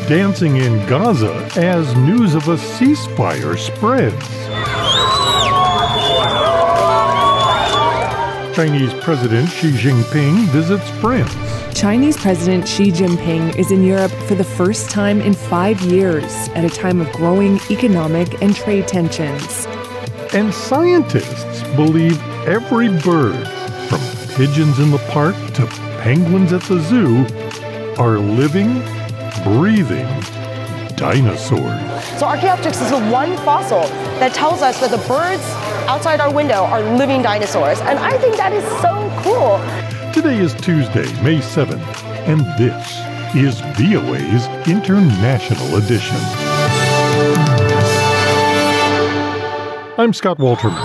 dancing in Gaza as news of a ceasefire spreads. Chinese President Xi Jinping visits France. Chinese President Xi Jinping is in Europe for the first time in 5 years at a time of growing economic and trade tensions. And scientists believe every bird, from pigeons in the park to penguins at the zoo, are living, breathing dinosaurs. So Archaeopteryx is the one fossil that tells us that the birds outside our window are living dinosaurs. And I think that is so cool. Today is Tuesday, May 7th, and this is VOA's International Edition. I'm Scott Walterman.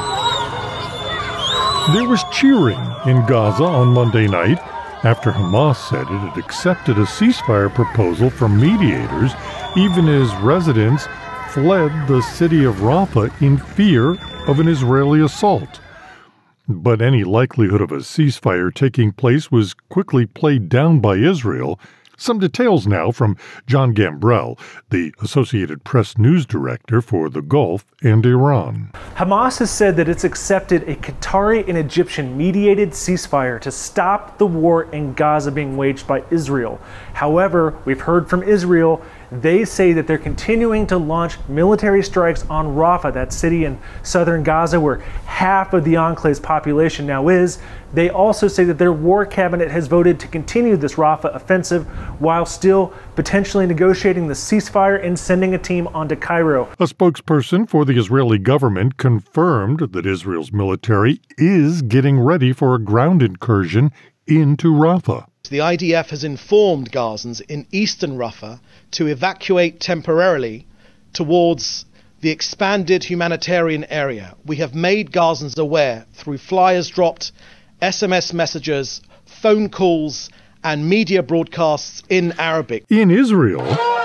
There was cheering in Gaza on Monday night after Hamas said it had accepted a ceasefire proposal from mediators, even as residents fled the city of Rafah in fear of an Israeli assault. But any likelihood of a ceasefire taking place was quickly played down by Israel. Some details now from John Gambrell, the Associated Press news director for the Gulf and Iran. Hamas has said that it's accepted a Qatari and Egyptian mediated ceasefire to stop the war in Gaza being waged by Israel. However, we've heard from Israel. They say that they're continuing to launch military strikes on Rafah, that city in southern Gaza where half of the enclave's population now is. They also say that their war cabinet has voted to continue this Rafah offensive while still potentially negotiating the ceasefire and sending a team onto Cairo. A spokesperson for the Israeli government confirmed that Israel's military is getting ready for a ground incursion into Rafah. The IDF has informed Gazans in eastern Rafah to evacuate temporarily towards the expanded humanitarian area. We have made Gazans aware through flyers dropped, SMS messages, phone calls, and media broadcasts in Arabic. In Israel,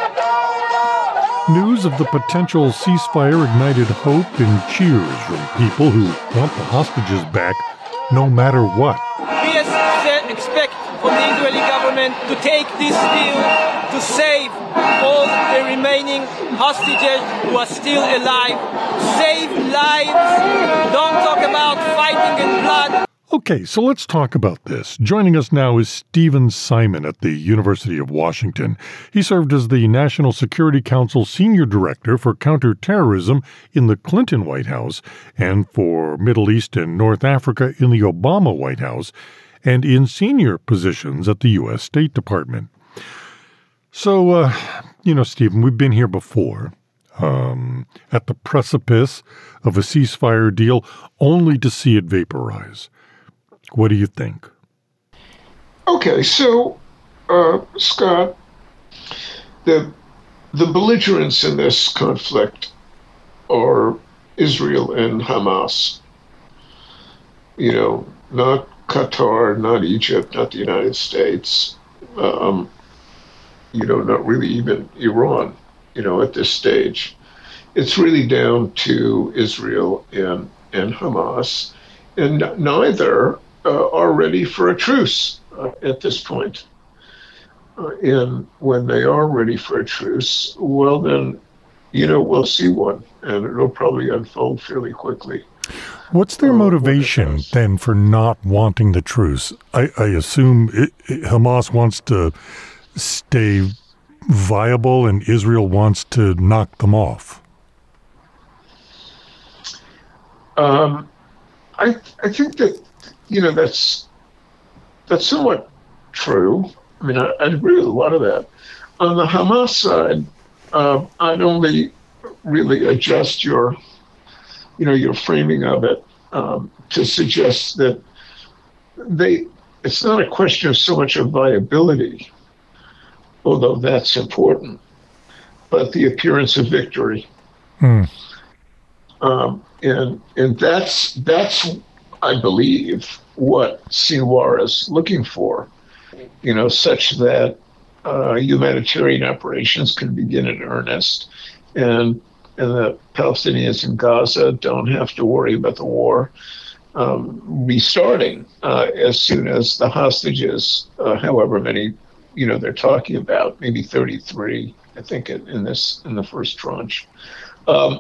news of the potential ceasefire ignited hope and cheers from people who want the hostages back no matter what. We expect from the Israeli government to take this deal to save all the remaining hostages who are still alive. Save lives. Don't talk about fighting in blood. Okay, so let's talk about this. Joining us now is Stephen Simon at the University of Washington. He served as the National Security Council Senior Director for Counterterrorism in the Clinton White House and for Middle East and North Africa in the Obama White House, and in senior positions at the U.S. State Department. So, Stephen, we've been here before, at the precipice of a ceasefire deal, only to see it vaporize. What do you think? Okay, so, Scott, the belligerents in this conflict are Israel and Hamas. Not Qatar, not Egypt, not the United States, not really even Iran, at this stage. It's really down to Israel and Hamas, and neither are ready for a truce at this point. And when they are ready for a truce, well then, we'll see one, and it'll probably unfold fairly quickly. What's their motivation, then, for not wanting the truce? I assume Hamas wants to stay viable and Israel wants to knock them off. I think that, that's somewhat true. I mean, I agree with a lot of that. On the Hamas side, I'd only really adjust your framing of it to suggest that it's not a question of so much of viability, although that's important, but the appearance of victory. And that's I believe what Sinwar is looking for, such that humanitarian operations can begin in earnest, and the Palestinians in Gaza don't have to worry about the war restarting as soon as the hostages, however many, they're talking about, maybe 33, I think in the first tranche, are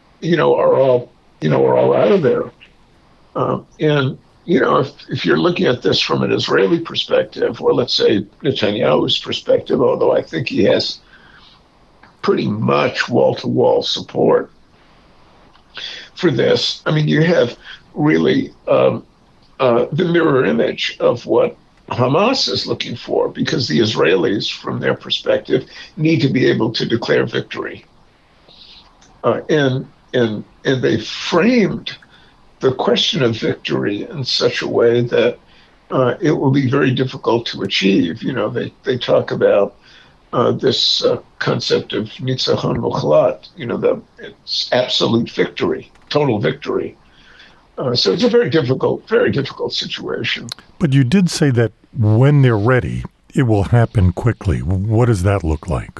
all out of there. And if you're looking at this from an Israeli perspective, or let's say Netanyahu's perspective, although I think he has pretty much wall-to-wall support for this, I mean, you have really the mirror image of what Hamas is looking for, because the Israelis, from their perspective, need to be able to declare victory. And they framed the question of victory in such a way that it will be very difficult to achieve. They talk about this concept of nitzachon muchlat, it's absolute victory, total victory. So it's a very difficult situation. But you did say that when they're ready, it will happen quickly. What does that look like?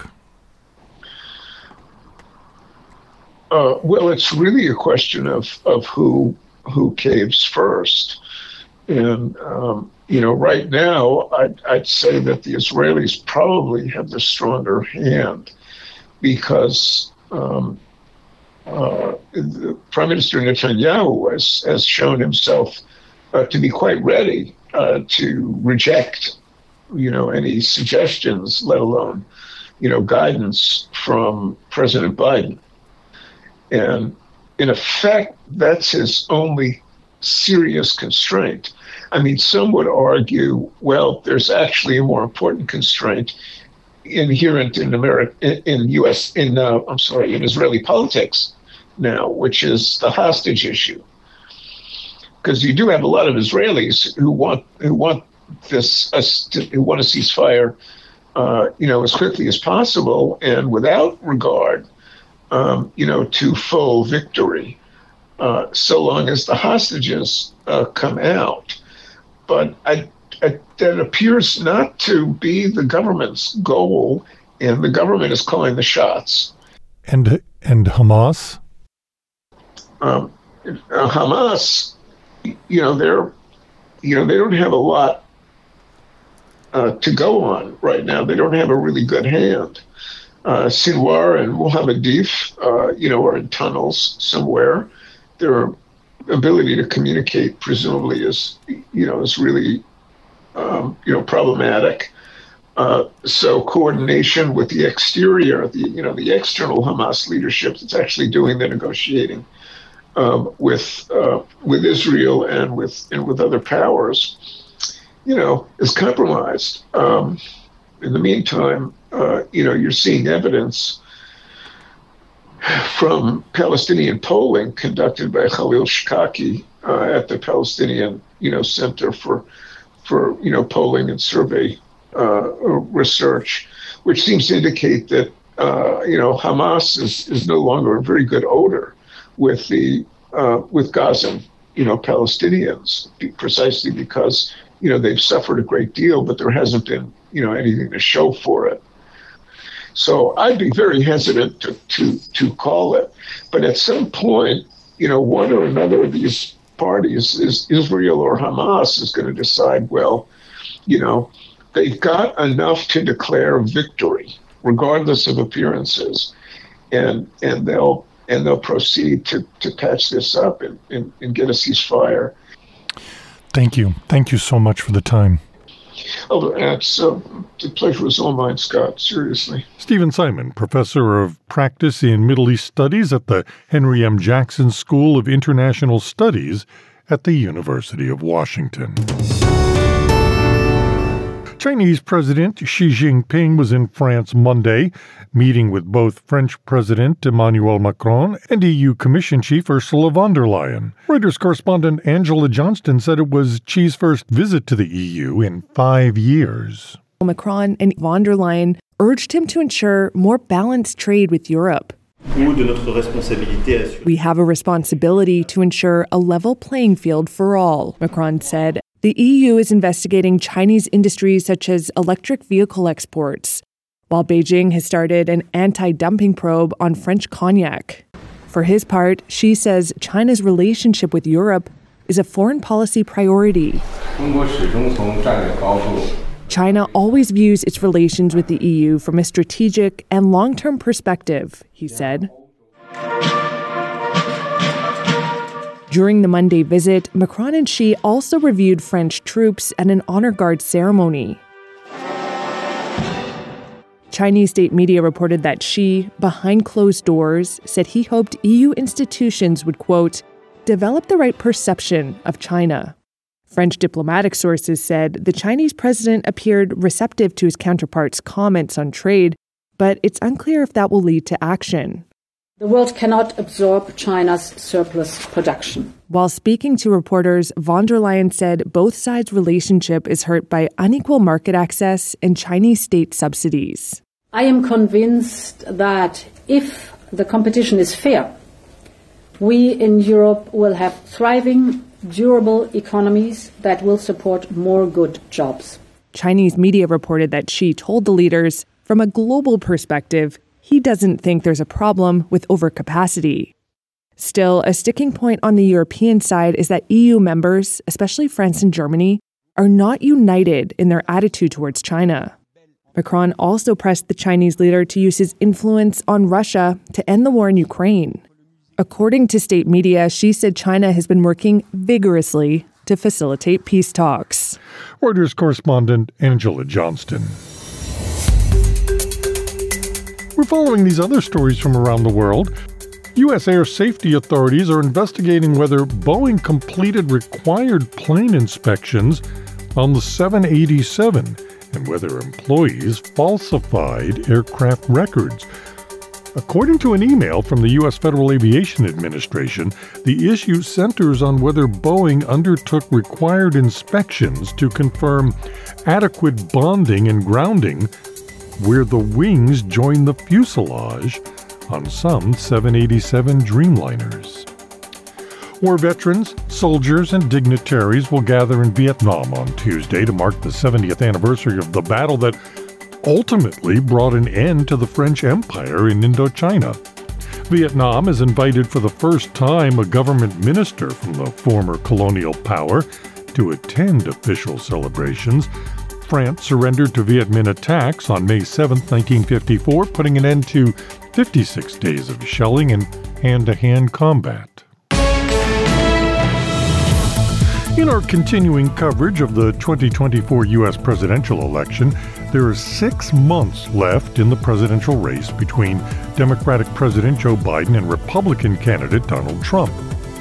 Well, it's really a question of who caves first. And, right now, I'd say that the Israelis probably have the stronger hand, because the Prime Minister Netanyahu has shown himself to be quite ready to reject, any suggestions, let alone, guidance from President Biden. And in effect, that's his only serious constraint. I mean, some would argue, well, there's actually a more important constraint inherent in in Israeli politics now, which is the hostage issue. Because you do have a lot of Israelis who want this, who want a ceasefire, as quickly as possible and without regard, to full victory, so long as the hostages come out. But that appears not to be the government's goal, and the government is calling the shots. And Hamas? Hamas, they don't have a lot to go on right now. They don't have a really good hand. Sinwar and Mohammed Deif, are in tunnels somewhere. Their ability to communicate, presumably, is really, problematic. So coordination with the exterior, the external Hamas leadership that's actually doing the negotiating with Israel and with other powers, is compromised. In the meantime, you're seeing evidence from Palestinian polling conducted by Khalil Shikaki at the Palestinian, Center for polling and survey research, which seems to indicate that Hamas is no longer a very good odor with Gazan Palestinians, precisely because they've suffered a great deal, but there hasn't been anything to show for it. So I'd be very hesitant to call it. But at some point, one or another of these parties, is Israel or Hamas, is going to decide, well, they've got enough to declare victory, regardless of appearances, and they'll proceed to patch this up and get a ceasefire. Thank you. Thank you so much for the time. Oh, the pleasure was all mine, Scott, seriously. Stephen Simon, professor of practice in Middle East Studies at the Henry M. Jackson School of International Studies at the University of Washington. Chinese President Xi Jinping was in France Monday, meeting with both French President Emmanuel Macron and EU Commission Chief Ursula von der Leyen. Reuters correspondent Angela Johnston said it was Xi's first visit to the EU in 5 years. Macron and von der Leyen urged him to ensure more balanced trade with Europe. We have a responsibility to ensure a level playing field for all, Macron said. The EU is investigating Chinese industries such as electric vehicle exports, while Beijing has started an anti-dumping probe on French cognac. For his part, Xi says China's relationship with Europe is a foreign policy priority. China always views its relations with the EU from a strategic and long-term perspective, he said. During the Monday visit, Macron and Xi also reviewed French troops at an honor guard ceremony. Chinese state media reported that Xi, behind closed doors, said he hoped EU institutions would, quote, develop the right perception of China. French diplomatic sources said the Chinese president appeared receptive to his counterpart's comments on trade, but it's unclear if that will lead to action. The world cannot absorb China's surplus production. While speaking to reporters, von der Leyen said both sides' relationship is hurt by unequal market access and Chinese state subsidies. I am convinced that if the competition is fair, we in Europe will have thriving, durable economies that will support more good jobs. Chinese media reported that Xi told the leaders, from a global perspective, he doesn't think there's a problem with overcapacity. Still, a sticking point on the European side is that EU members, especially France and Germany, are not united in their attitude towards China. Macron also pressed the Chinese leader to use his influence on Russia to end the war in Ukraine. According to state media, Xi said China has been working vigorously to facilitate peace talks. Reuters correspondent Angela Johnston. We're following these other stories from around the world. U.S. air safety authorities are investigating whether Boeing completed required plane inspections on the 787 and whether employees falsified aircraft records. According to an email from the U.S. Federal Aviation Administration, the issue centers on whether Boeing undertook required inspections to confirm adequate bonding and grounding where the wings join the fuselage on some 787 Dreamliners. War veterans, soldiers, and dignitaries will gather in Vietnam on Tuesday to mark the 70th anniversary of the battle that ultimately brought an end to the French Empire in Indochina. Vietnam has invited for the first time a government minister from the former colonial power to attend official celebrations. France surrendered to Viet Minh attacks on May 7, 1954, putting an end to 56 days of shelling and hand-to-hand combat. In our continuing coverage of the 2024 U.S. presidential election, there are 6 months left in the presidential race between Democratic President Joe Biden and Republican candidate Donald Trump.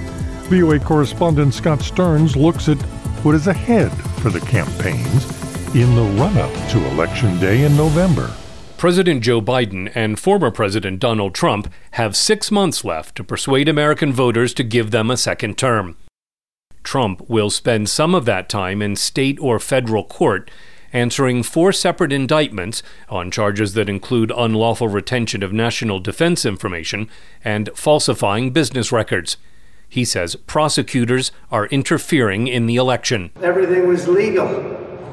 VOA correspondent Scott Stearns looks at what is ahead for the campaigns in the run-up to Election Day in November. President Joe Biden and former President Donald Trump have 6 months left to persuade American voters to give them a second term. Trump will spend some of that time in state or federal court answering 4 separate indictments on charges that include unlawful retention of national defense information and falsifying business records. He says prosecutors are interfering in the election. Everything was legal.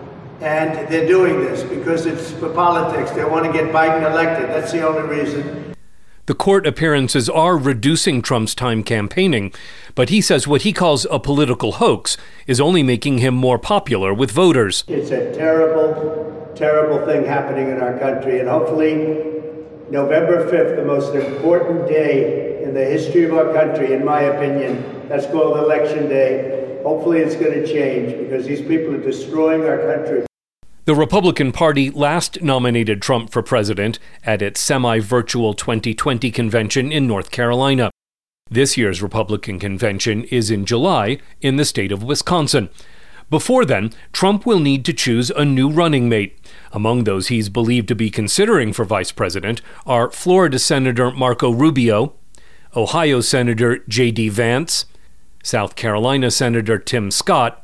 And they're doing this because it's for politics. They want to get Biden elected. That's the only reason. The court appearances are reducing Trump's time campaigning, but he says what he calls a political hoax is only making him more popular with voters. It's a terrible, terrible thing happening in our country. And hopefully, November 5th, the most important day in the history of our country, in my opinion, that's called Election Day. Hopefully it's going to change because these people are destroying our country. The Republican Party last nominated Trump for president at its semi-virtual 2020 convention in North Carolina. This year's Republican convention is in July in the state of Wisconsin. Before then, Trump will need to choose a new running mate. Among those he's believed to be considering for vice president are Florida Senator Marco Rubio, Ohio Senator J.D. Vance, South Carolina Senator Tim Scott,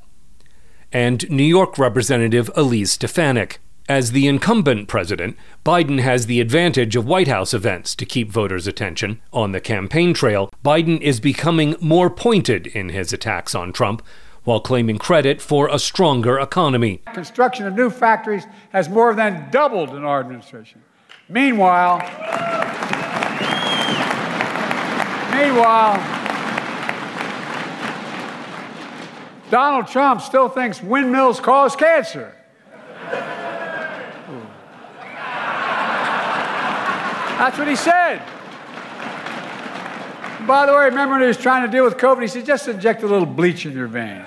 and New York Representative Elise Stefanik. As the incumbent president, Biden has the advantage of White House events to keep voters' attention. On the campaign trail, Biden is becoming more pointed in his attacks on Trump, while claiming credit for a stronger economy. Construction of new factories has more than doubled in our administration. Meanwhile, Donald Trump still thinks windmills cause cancer. That's what he said. By the way, remember when he was trying to deal with COVID, he said, just inject a little bleach in your veins.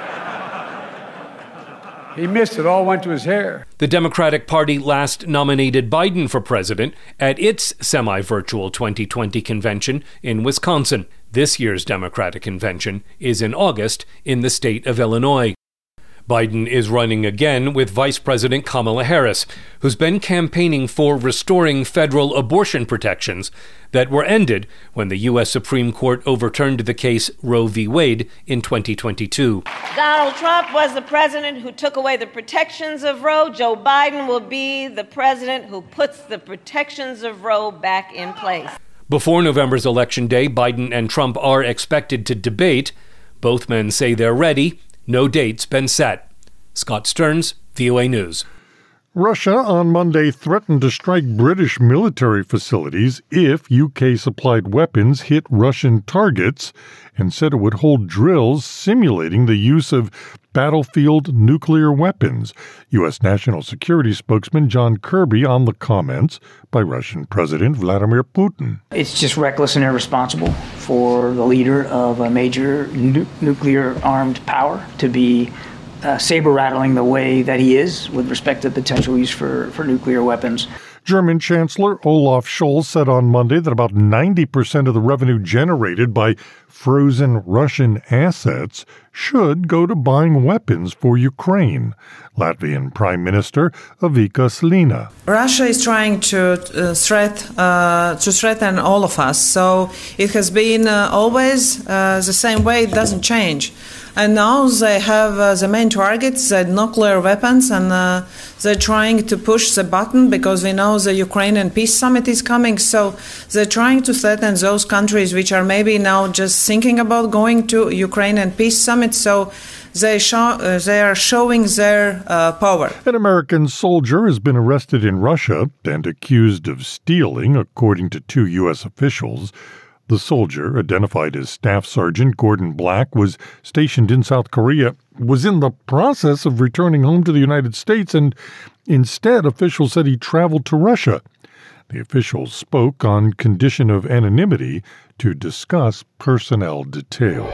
He missed it, all went to his hair. The Democratic Party last nominated Biden for president at its semi-virtual 2020 convention in Wisconsin. This year's Democratic convention is in August in the state of Illinois. Biden is running again with Vice President Kamala Harris, who's been campaigning for restoring federal abortion protections that were ended when the U.S. Supreme Court overturned the case Roe v. Wade in 2022. Donald Trump was the president who took away the protections of Roe. Joe Biden will be the president who puts the protections of Roe back in place. Before November's election day, Biden and Trump are expected to debate. Both men say they're ready. No date's been set. Scott Stearns, VOA News. Russia on Monday threatened to strike British military facilities if UK-supplied weapons hit Russian targets and said it would hold drills simulating the use of battlefield nuclear weapons. U.S. National Security spokesman John Kirby on the comments by Russian President Vladimir Putin. It's just reckless and irresponsible for the leader of a major nuclear-armed power to be saber-rattling the way that he is with respect to potential use for nuclear weapons. German Chancellor Olaf Scholz said on Monday that about 90% of the revenue generated by frozen Russian assets should go to buying weapons for Ukraine. Latvian Prime Minister Vika Slina. Russia is trying to threaten all of us, so it has been always the same way. It doesn't change. And now they have the main targets, the nuclear weapons, and they're trying to push the button because we know the Ukrainian Peace Summit is coming. So they're trying to threaten those countries which are maybe now just thinking about going to Ukrainian Peace Summit. So they are showing their power. An American soldier has been arrested in Russia and accused of stealing, according to two U.S. officials. The soldier, identified as Staff Sergeant Gordon Black, was stationed in South Korea, was in the process of returning home to the United States, and instead officials said he traveled to Russia. The officials spoke on condition of anonymity to discuss personnel details.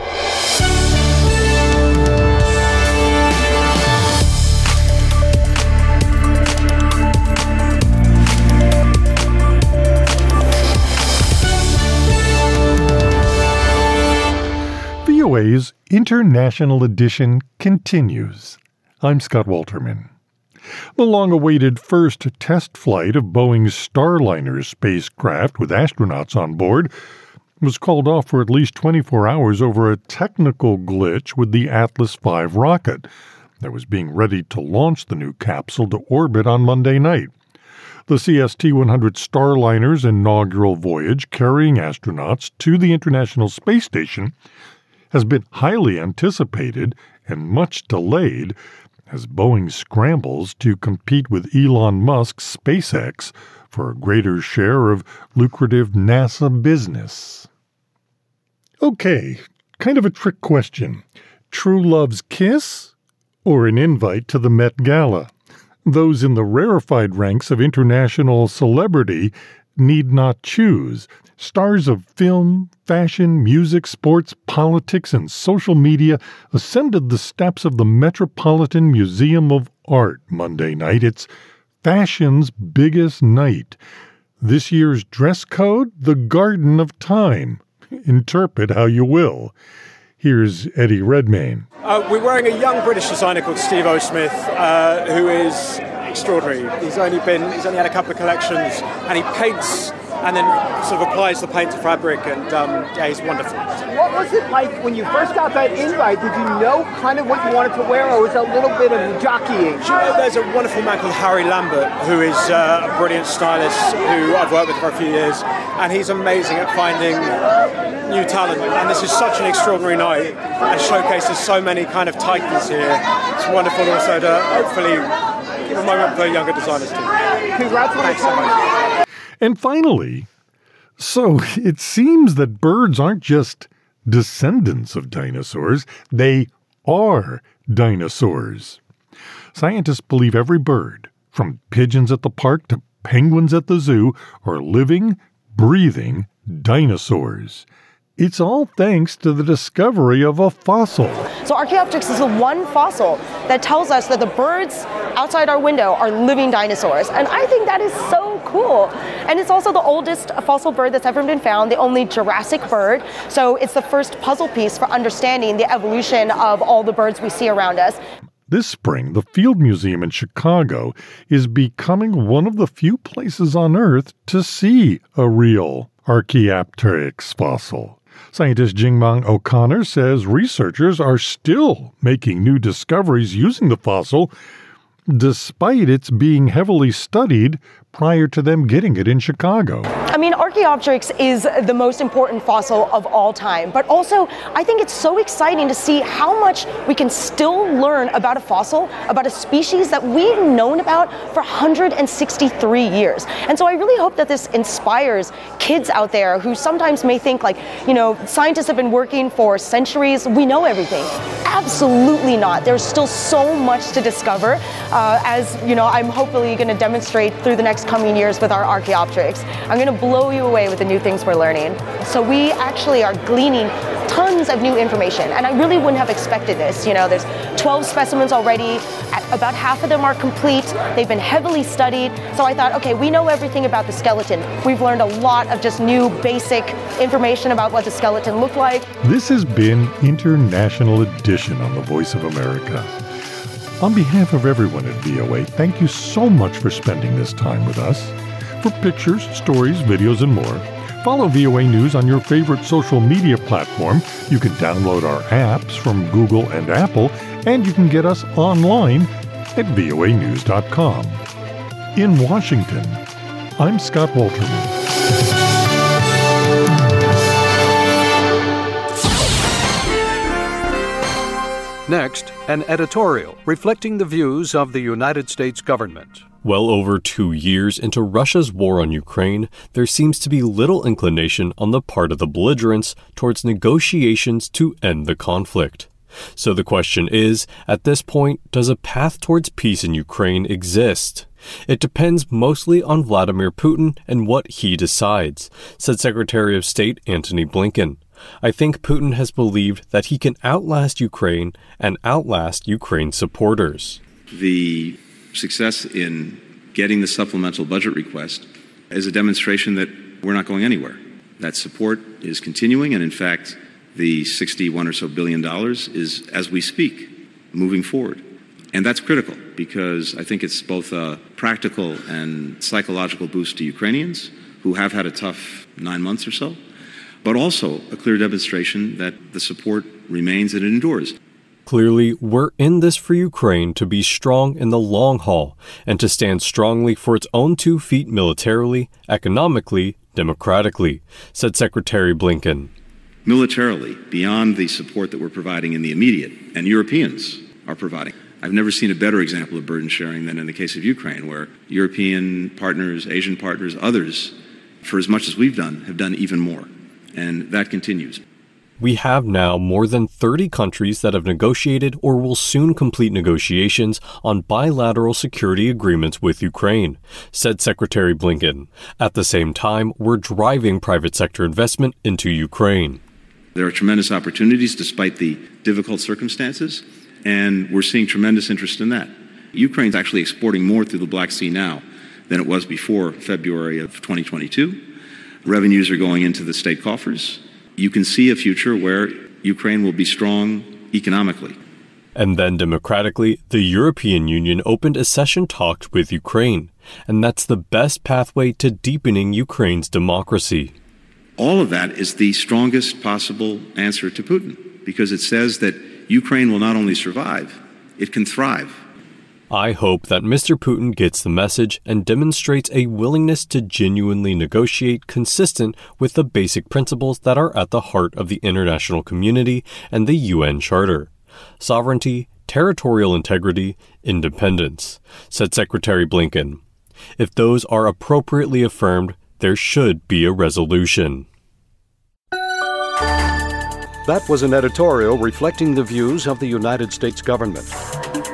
VOA's International Edition continues. I'm Scott Walterman. The long-awaited first test flight of Boeing's Starliner spacecraft with astronauts on board was called off for at least 24 hours over a technical glitch with the Atlas V rocket that was being ready to launch the new capsule to orbit on Monday night. The CST-100 Starliner's inaugural voyage carrying astronauts to the International Space Station has been highly anticipated and much delayed as Boeing scrambles to compete with Elon Musk's SpaceX for a greater share of lucrative NASA business. Okay, kind of a trick question. True love's kiss or an invite to the Met Gala? Those in the rarefied ranks of international celebrity need not choose. Stars of film, fashion, music, sports, politics, and social media ascended the steps of the Metropolitan Museum of Art Monday night. It's fashion's biggest night. This year's dress code, the Garden of Time. Interpret how you will. Here's Eddie Redmayne. We're wearing a young British designer called Steve O. Smith, who is extraordinary. He's only had a couple of collections, and he paints and then sort of applies the paint to fabric, and he's wonderful. What was it like when you first got that invite? Did you know kind of what you wanted to wear, or was it a little bit of jockeying? There's a wonderful man called Harry Lambert, who is a brilliant stylist who I've worked with for a few years, and he's amazing at finding new talent, and this is such an extraordinary night and showcases so many kind of titans here. It's wonderful also to hopefully give a moment for younger designers too. Congratulations so much. And finally, so it seems that birds aren't just descendants of dinosaurs, they are dinosaurs. Scientists believe every bird, from pigeons at the park to penguins at the zoo are living, breathing dinosaurs. It's all thanks to the discovery of a fossil. So Archaeopteryx is the one fossil that tells us that the birds outside our window are living dinosaurs. And I think that is so cool. And it's also the oldest fossil bird that's ever been found, the only Jurassic bird. So it's the first puzzle piece for understanding the evolution of all the birds we see around us. This spring, the Field Museum in Chicago is becoming one of the few places on Earth to see a real Archaeopteryx fossil. Scientist Jingmang O'Connor says researchers are still making new discoveries using the fossil, despite its being heavily studied prior to them getting it in Chicago. I mean, Archaeopteryx is the most important fossil of all time, but also I think it's so exciting to see how much we can still learn about a fossil, about a species that we've known about for 163 years. And so I really hope that this inspires kids out there who sometimes may think like, scientists have been working for centuries, we know everything. Absolutely not. There's still so much to discover, I'm hopefully going to demonstrate through the next coming years with our Archaeopteryx. I'm going to blow you away with the new things we're learning. So we actually are gleaning tons of new information, and I really wouldn't have expected this. There's 12 specimens already. About half of them are complete. They've been heavily studied. So I thought, okay, we know everything about the skeleton. We've learned a lot of just new basic information about what the skeleton looked like. This has been International Edition on the Voice of America. On behalf of everyone at VOA, thank you so much for spending this time with us. For pictures, stories, videos, and more, follow VOA News on your favorite social media platform. You can download our apps from Google and Apple, and you can get us online at voanews.com. In Washington, I'm Scott Walterman. Next, an editorial reflecting the views of the United States government. Well over 2 years into Russia's war on Ukraine, there seems to be little inclination on the part of the belligerents towards negotiations to end the conflict. So the question is, at this point, does a path towards peace in Ukraine exist? It depends mostly on Vladimir Putin and what he decides, said Secretary of State Antony Blinken. I think Putin has believed that he can outlast Ukraine and outlast Ukraine's supporters. The success in getting the supplemental budget request is a demonstration that we're not going anywhere. That support is continuing, and in fact, the $61 or so billion is, as we speak, moving forward. And that's critical because I think it's both a practical and psychological boost to Ukrainians who have had a tough 9 months or so, but also a clear demonstration that the support remains and it endures. Clearly, we're in this for Ukraine to be strong in the long haul and to stand strongly for its own 2 feet militarily, economically, democratically, said Secretary Blinken. Militarily, beyond the support that we're providing in the immediate, and Europeans are providing. I've never seen a better example of burden sharing than in the case of Ukraine, where European partners, Asian partners, others, for as much as we've done, have done even more. And that continues. We have now more than 30 countries that have negotiated or will soon complete negotiations on bilateral security agreements with Ukraine, said Secretary Blinken. At the same time, we're driving private sector investment into Ukraine. There are tremendous opportunities despite the difficult circumstances, and we're seeing tremendous interest in that. Ukraine's actually exporting more through the Black Sea now than it was before February of 2022. Revenues are going into the state coffers. You can see a future where Ukraine will be strong economically. And then democratically, the European Union opened accession talks with Ukraine, and that's the best pathway to deepening Ukraine's democracy. All of that is the strongest possible answer to Putin, because it says that Ukraine will not only survive, it can thrive. I hope that Mr. Putin gets the message and demonstrates a willingness to genuinely negotiate consistent with the basic principles that are at the heart of the international community and the UN Charter: sovereignty, territorial integrity, independence, said Secretary Blinken. If those are appropriately affirmed, there should be a resolution. That was an editorial reflecting the views of the United States government.